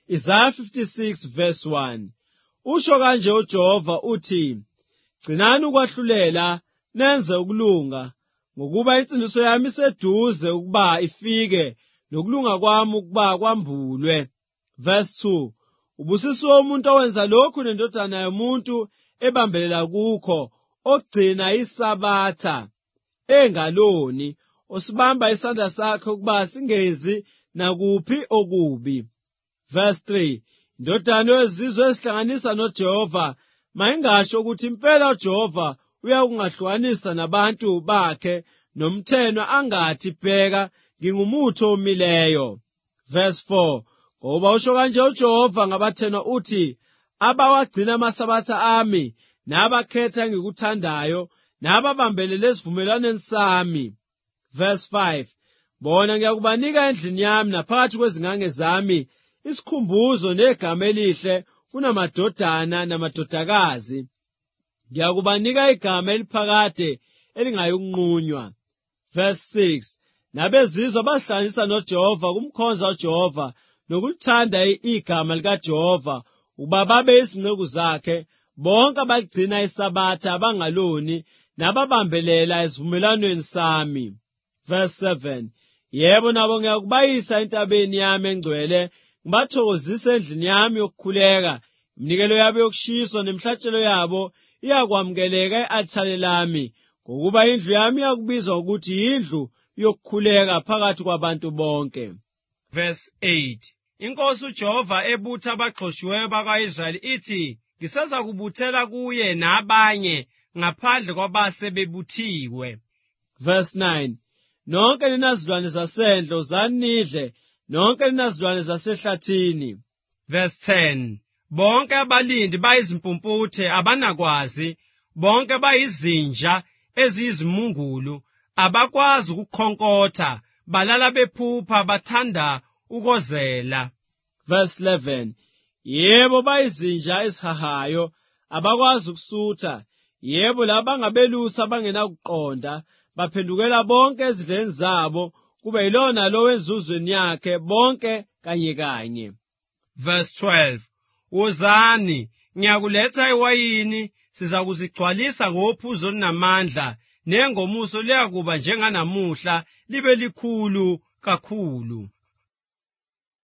Isaiah 56 verse 1. Usho kanje uJehova uthi, gcinani ukwahlulela, nenze ukulunga, ngokuba insindiso yami iseduze ukuba ifike, nokulunga kwami ukuba kwambulwe. Verse 2. Ubusisiwe umuntu owenza lokhu nendodana yomuntu ebambelela kukho, ogcina isabatha, engaloni, osibamba isandla sakhe ukuba singenzi nakuphi okubi. Verse 3. Indodana yezizwe ezihlanganisa noJehova, mayingasho ukuthi impela uJehova uyakungahlukanisa nabantu bakhe, nomthenwa angathi bheka ngingumutho omileyo. Verse 4. Ngoba usho kanje uJehova ngabathenwa uthi, abawagcina amasabatha ami, nabakhetha engikuthandayo, nababambelele esivumelwaneni sami. Verse 5. Bona ngiyakubanika endlini yami naphakathi kwezingange zami isikhumbuzo negama elihle kunamadodana namadodakazi. Ngiyakubanika igama eliphakade elingayikunqunywa. Verse 6. Nabezizwe bazihlanganisa noJehova kumkhonza uJehova nokulithanda igama likaJehova ukuba babe izinceku zakhe, bonke abagcina isabatha abangaloni nababambelela esivumelwaneni sami. Verse 7. Yebo, nabo ngiyakubayisa entabeni yami engcwele, ngibathokozise endlini yami yokukhuleka. Iminikelo yabo yokushiswa nemihlatshelo yabo iyakwamukeleka e-althare lami, ngokuba indlu yami iyakubizwa ukuthi yindlu yokukhuleka phakathi kwabantu bonke. Verse 8. Inkosi uJehova ebutha abaxhoshiweyo bakwa-Israyeli ithi, ngiseza kubuthela kuye nabanye ngaphandle kwabase bebuthiwe. Verse 9. Nonke ninazilwane zasendle uzani nidle, nonke ninazilwane zasehlathini. Verse 10. Bonke abalindi bayizimpumputhe abanakwazi, bonke bayizinja eziyizimungulu, abakwazi ukukhonkotha, balala bephupha, bathanda ukozela. Verse 11. Yebo, bayizinja ezihahayo, abakwazi ukusutha. Yebo, laba ngabelusi abangenakuqonda, baphendukela bonke ezidleni zabo, kube yilona lo enzuzweni yakhe bonke kanye kanye. Verse 12. Wozani, ngiyakuletha iwayini, siza kuzigcwalisa ngophuzo olunamandla, nengomuso liyakuba njenganamuhla, libe likhulu kakhulu.